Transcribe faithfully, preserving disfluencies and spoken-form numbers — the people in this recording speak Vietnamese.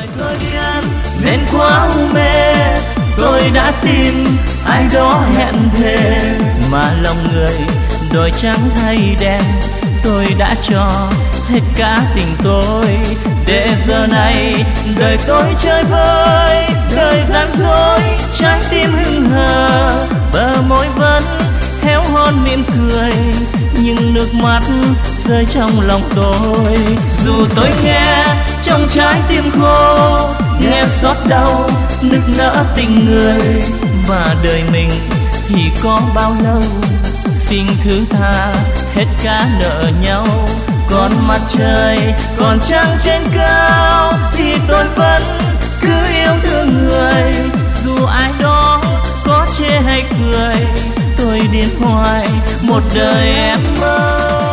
tôi biết nên quá u mê, tôi đã tin ai đó hẹn thề, mà lòng người đổi trắng thay đen. Tôi đã cho hết cả tình tôi, để giờ này đời tôi chơi vơi, đời gian dối, trái tim hững hờ, bờ môi vẫn héo hon mỉm cười, nhưng nước mắt rơi trong lòng tôi. Dù tôi nghe trong trái tim khô, nghe xót đau nức nở tình người, và đời mình thì có bao lâu, xin thứ tha hết cả nợ nhau. Còn mặt trời còn trăng trên cao, thì tôi vẫn cứ yêu thương người, dù ai đó có chê hay cười, tôi điên hoài một đời em ơi.